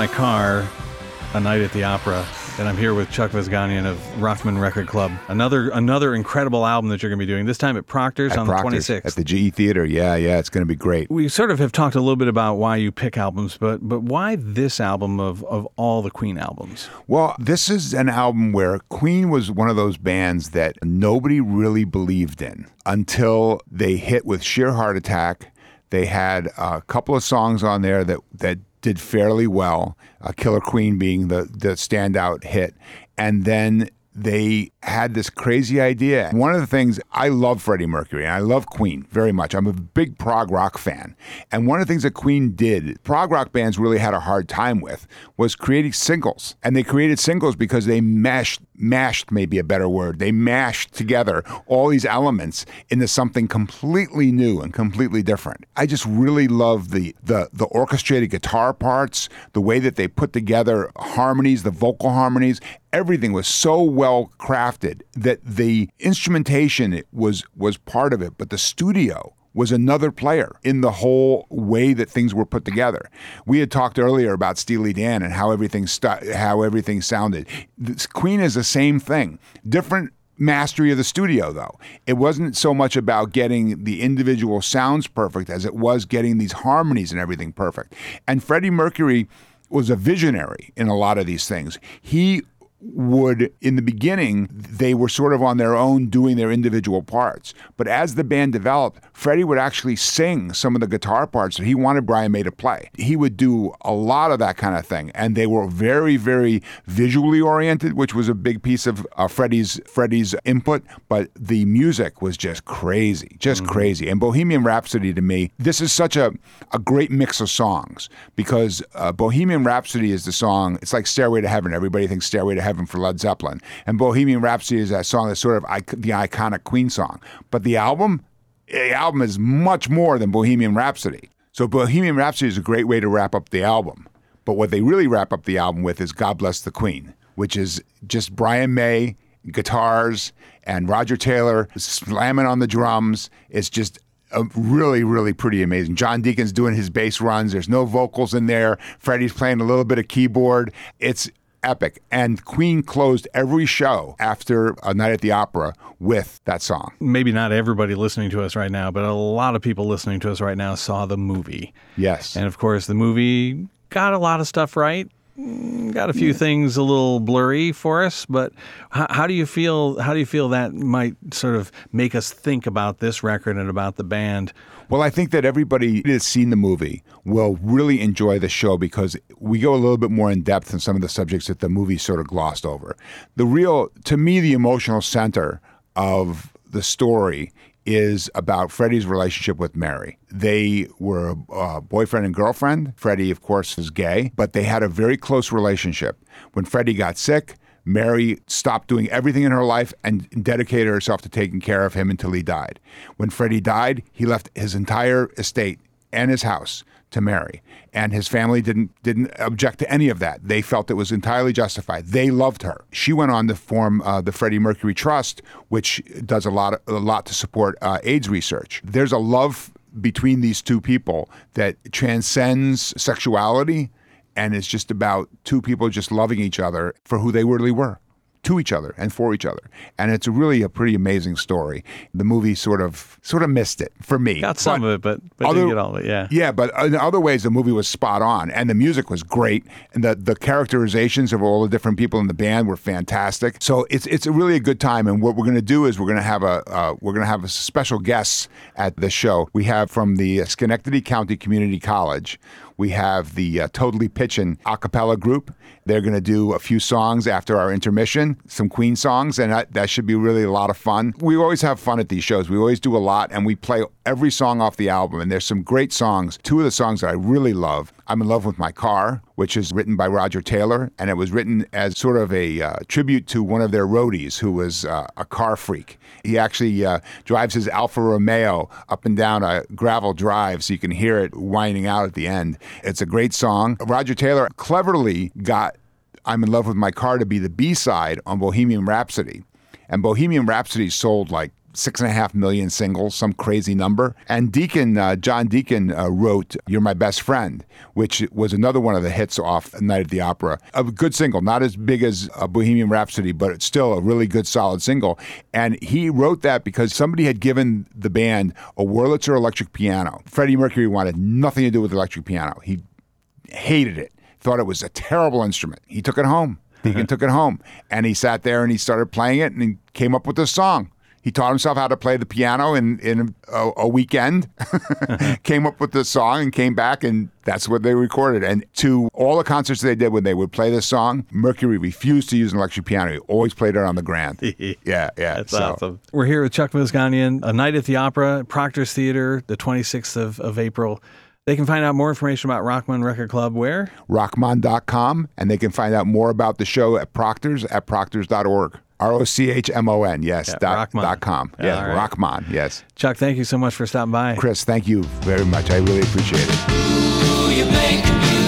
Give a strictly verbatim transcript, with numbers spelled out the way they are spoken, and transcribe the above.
My Car, A Night at the Opera. And I'm here with Chuck Vizganian of Rothman Record Club. Another another incredible album that you're going to be doing, this time at Proctor's at on Proctor's, the twenty-sixth. At the G E Theater, yeah, yeah, it's going to be great. We sort of have talked a little bit about why you pick albums, but but why this album of, of all the Queen albums? Well, this is an album where Queen was one of those bands that nobody really believed in until they hit with Sheer Heart Attack. They had a couple of songs on there that, that did fairly well, uh, Killer Queen being the, the standout hit. And then they had this crazy idea. One of the things, I love Freddie Mercury and I love Queen very much. I'm a big prog rock fan. And one of the things that Queen did, prog rock bands really had a hard time with, was creating singles. And they created singles because they mashed, mashed may be a better word, they mashed together all these elements into something completely new and completely different. I just really love the, the, the orchestrated guitar parts, the way that they put together harmonies, the vocal harmonies. Everything was so well crafted that the instrumentation was was part of it, but the studio was another player in the whole way that things were put together. We had talked earlier about Steely Dan and how everything stu- how everything sounded. This Queen is the same thing, different mastery of the studio, though. It wasn't so much about getting the individual sounds perfect as it was getting these harmonies and everything perfect. And Freddie Mercury was a visionary in a lot of these things. He would, in the beginning, they were sort of on their own doing their individual parts. But as the band developed, Freddie would actually sing some of the guitar parts that he wanted Brian May to play. He would do a lot of that kind of thing. And they were very, very visually oriented, which was a big piece of uh, Freddie's Freddie's input. But the music was just crazy, just mm-hmm. crazy. And Bohemian Rhapsody, to me, this is such a, a great mix of songs because uh, Bohemian Rhapsody is the song, it's like Stairway to Heaven. Everybody thinks Stairway to Heaven for Led Zeppelin. And Bohemian Rhapsody is that song that's sort of the iconic Queen song. But the album, the album is much more than Bohemian Rhapsody. So Bohemian Rhapsody is a great way to wrap up the album. But what they really wrap up the album with is God Bless the Queen, which is just Brian May, guitars, and Roger Taylor slamming on the drums. It's just Uh, really, really pretty amazing. John Deacon's doing his bass runs. There's no vocals in there. Freddie's playing a little bit of keyboard. It's epic. And Queen closed every show after A Night at the Opera with that song. Maybe not everybody listening to us right now, but a lot of people listening to us right now saw the movie. Yes. And of course, the movie got a lot of stuff right. Got a few yeah. things a little blurry for us, but how, how do you feel? How do you feel that might sort of make us think about this record and about the band? Well, I think that everybody that's seen the movie will really enjoy the show because we go a little bit more in depth in some of the subjects that the movie sort of glossed over. The real, to me, the emotional center of the story is about Freddie's relationship with Mary. They were a boyfriend and girlfriend. Freddie, of course, is gay, but they had a very close relationship. When Freddie got sick, Mary stopped doing everything in her life and dedicated herself to taking care of him until he died. When Freddie died, he left his entire estate and his house to Mary. And his family didn't didn't object to any of that. They felt it was entirely justified. They loved her. She went on to form uh, the Freddie Mercury Trust, which does a lot of, a lot to support uh, AIDS research. There's a love between these two people that transcends sexuality, and it's just about two people just loving each other for who they really were. To each other and for each other. And it's really a pretty amazing story. The movie sort of sort of missed it for me. Got some but of it, but, but other, didn't get all of it, yeah. Yeah, but in other ways, the movie was spot on. And the music was great. And the, the characterizations of all the different people in the band were fantastic. So it's it's a really a good time. And what we're going to do is we're going to have a uh, we're going to have a special guests at the show. We have from the Schenectady County Community College. We have the uh, Totally Pitchin' a cappella group. They're going to do a few songs after our intermission, some Queen songs, and that, that should be really a lot of fun. We always have fun at these shows. We always do a lot, and we play every song off the album, and there's some great songs. Two of the songs that I really love, I'm in Love with My Car, which is written by Roger Taylor, and it was written as sort of a uh, tribute to one of their roadies who was uh, a car freak. He actually uh, drives his Alfa Romeo up and down a gravel drive so you can hear it whining out at the end. It's a great song. Roger Taylor cleverly got I'm in Love with My Car to be the B-side on Bohemian Rhapsody. And Bohemian Rhapsody sold like six and a half million singles, some crazy number. And Deacon, uh, John Deacon, uh, wrote "You're My Best Friend," which was another one of the hits off Night at the Opera. A good single, not as big as uh, Bohemian Rhapsody, but it's still a really good, solid single. And he wrote that because somebody had given the band a Wurlitzer electric piano. Freddie Mercury wanted nothing to do with electric piano. He hated it, thought it was a terrible instrument. He took it home. Deacon took it home, and he sat there and he started playing it, and he came up with this song. He taught himself how to play the piano in, in a, a weekend, came up with this song and came back, and that's what they recorded. And to all the concerts they did when they would play this song, Mercury refused to use an electric piano. He always played it on the grand. yeah, yeah. That's so. awesome. We're here with Chuck Mizganian, A Night at the Opera, Proctor's Theater, the twenty-sixth of, of April. They can find out more information about Rockman Record Club where? rockman dot com, and they can find out more about the show at Proctor's at proctors dot org. R O C H M O N, yes, yeah, dot, Rockman. dot com. Yeah, Yeah, right. Rockman, yes. Chuck, thank you so much for stopping by. Chris, thank you very much. I really appreciate it. Ooh, you make me